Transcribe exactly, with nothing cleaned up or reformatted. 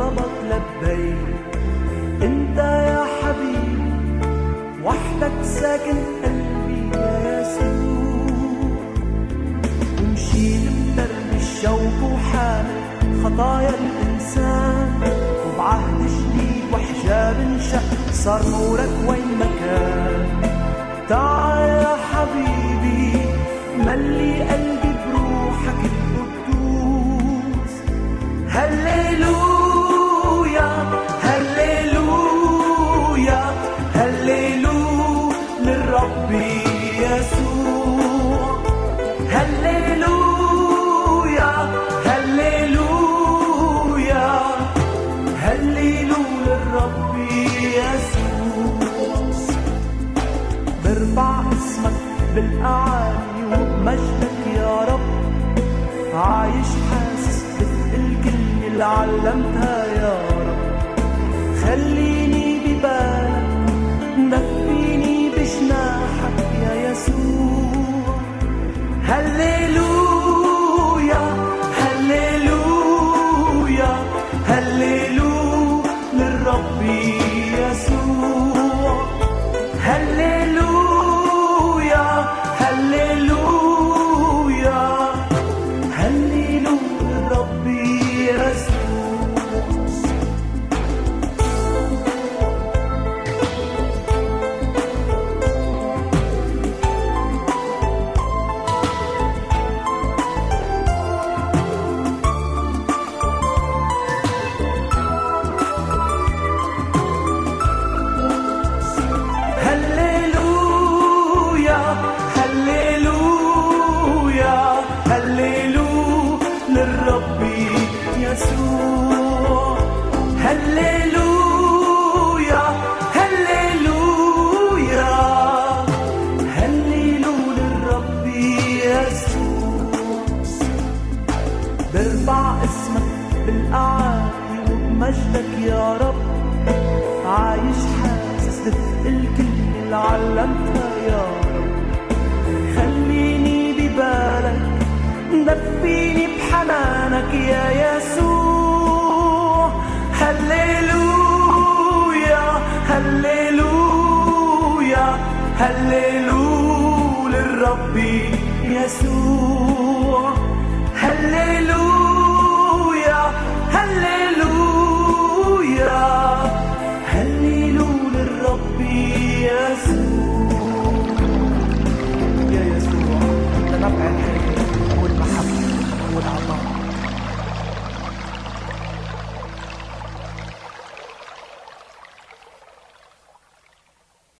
طلبك لبيك. انت يا حبيبي وحدك ساكن قلبي يا يسوع، ومشيت بدرب الشوق وحامل خطايا الإنسان، وبعهد جديد وحجاب انشق صار نورك وين ما كان. تعال يا حبيبي ملي قلبي بروحك القدوس. هللويا هللويا هللويا للرب يسوع. هللويا هللويا هللويا للرب يسوع. برفع اسمك بالأعالي وبمجدك يا رب، عايش حاسس بتقل كلمة اللي علمتها يا رب. خليني ببالك دفيني بجناحك يا يسوع. هللويا هللويا هللويا للرب يسوع. هللويا هللويا هللويا للرب يسوع. هللويا هللويا هللويا للرب يسوع. برفع اسمك بالأعالي وبمجدك يا رب، عايش حاسس دفء الكلمة اللي علمتها يا رب. خليني ببالك دفيني بحنانك يا يسوع. هللويا هللويا هللويا للرب يسوع.